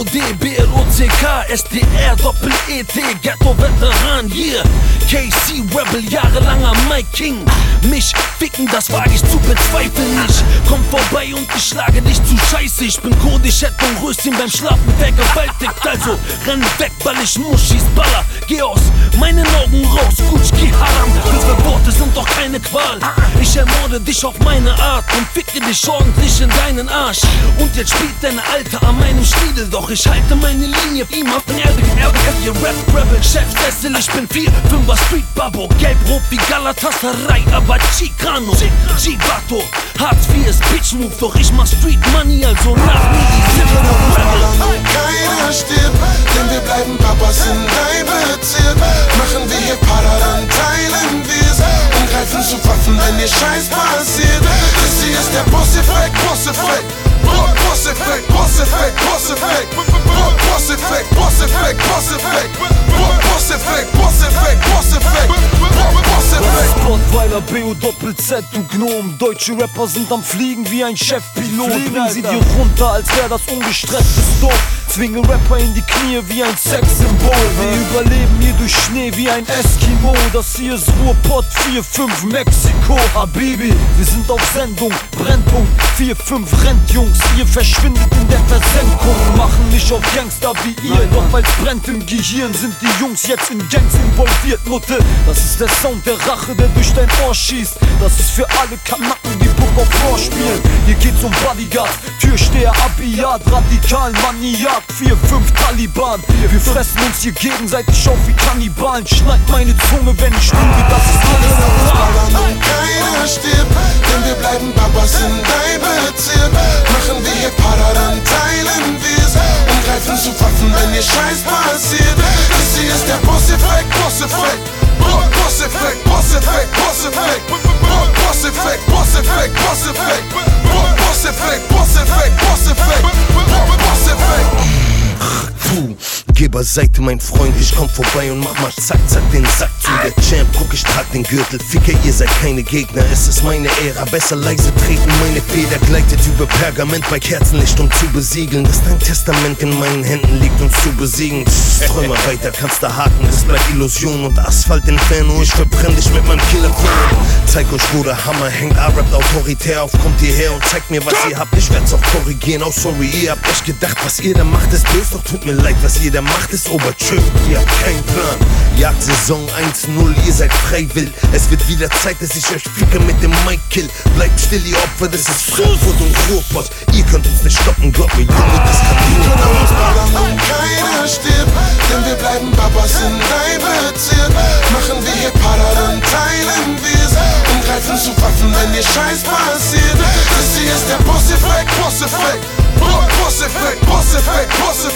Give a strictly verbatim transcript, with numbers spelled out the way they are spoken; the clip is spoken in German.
O D, B L O C K, S D R, Doppel-E T, Ghetto-Veteran, yeah. K C, Rebel, jahrelanger Mike King. Mich ficken, das wage ich zu bezweifeln nicht. Komm vorbei und ich schlage dich zu scheiße. Ich bin Kodisch, hätte und Röschen beim Schlafen vergewaltigt. Also renn weg, weil ich Muschis baller. Geh aus meinen Augen raus, Kutschki Haram. Diese Worte sind doch keine Qual. Ich ermorde dich auf meine Art und ficke dich ordentlich in deinen Arsch. Und jetzt spielt deine Alte an meinem Schniedel. Doch ich halte meine Linie immer von Erde gegen Erde. Ihr Rap Rebel, Chefsessel, ich bin vier Fünfer Street Babo. Gelb-rot wie Galatasaray, aber Chicano. Chivato, Hartz vier ist Bitch Move. Doch ich mach Street Money, also nach mir die Sippe noch Rebel. Keiner stirbt, denn wir bleiben Papas in dein Bezirk. Machen wir hier Para, dann teilen wir's und greifen zu Waffen, wenn ihr Scheiß passiert. Das hier ist der Boss-Effekt, Boss-Effekt. Boss-Effekt, Boss-Effekt, Boss-Effekt. Boss-Effekt, Boss-Effekt, Boss-Effekt. Boss-Effekt, Boss-Effekt, Boss-Effekt. Boss-Effekt. Spottweiler, B O Doppel-Z, du Gnom. Deutsche Rapper sind am Fliegen wie ein Chefpilot. Bring sie dir runter, als wär das ungestresstes Dorf. Zwinge Rapper in die Knie wie ein Sexsymbol. Wir überleben hier durch Schnee wie ein Eskimo. Das hier ist Ruhrpott vier fünf Mexiko. Habibi, wir sind auf Sendung. Brennpunkt vier fünf Rentjungs. Ihr verschwindet in der Versenkung. Machen nicht auf Gangster wie ihr. Doch weil's brennt im Gehirn, sind die Jungs jetzt in Gangs involviert, Nutte. Das ist der Sound der Rache, der durch dein Ohr schießt. Das ist für alle Kanacken, die Book of War spielen. Hier geht's um Bodyguards, Türsteher, Abiyat, Radikal, Maniak, vier fünf Taliban. Wir fressen uns hier gegenseitig auf wie Kannibalen. Schneid meine Zunge, wenn ich lüge, das ist alles normal. Keiner stirbt, denn wir bleiben Papas in dein Bezirk. Machen wir hier Para, dann teilen wir's und greifen zu Waffen, wenn ihr Scheiß passiert. Das hier ist der Boss-Effekt, Boss-Effekt. Boss-Effekt, Boss-Effekt, Boss-Effekt. Boss-Effekt, Boss-Effekt, Boss-Effekt. Boss-Effekt, Boss-Effekt, Boss-Effekt. Boss-Effekt. Puh, geh beiseite, mein Freund, ich komm vorbei und mach mal zack, zack den Sack zu. Der Champ, guck, ich trag den Gürtel, Ficker, ihr seid keine Gegner, es ist meine Ära. Besser leise treten, meine Feder gleitet über Pergament bei Kerzenlicht, um zu besiegeln, dass dein Testament in meinen Händen liegt, um zu besiegen. Träume weiter, kannst da haken, es bleibt Illusion und Asphalt Inferno, ich verbrenn dich mit meinem Killerfilm. Zeig euch, wo der Hammer hängt, A-Rap autoritär auf, kommt hierher und zeigt mir, was ihr habt. Ich werd's auch korrigieren, oh sorry, ihr habt echt gedacht, was ihr da macht, ist böse, doch tut mir leid, was ihr da macht, ist Obertschö. Ihr habt keinen Plan. Jagdsaison eins null, ihr seid freiwillig. Es wird wieder Zeit, dass ich euch ficke mit dem Mic kill. Bleibt still, ihr Opfer, das ist Frankfurt und Ruhrpott. Ihr könnt uns nicht stoppen, glaubt mir, Junge, das kann nur. Keiner stirbt, denn wir bleiben Papas in dein Bezirk. Machen wir hier Para, dann teilen wir's und greifen zu Waffen, wenn ihr Scheiß passiert. Das hier ist der Boss-Effekt, Boss-Effekt. Boss-Effekt, Boss-Effekt, Boss-Effekt.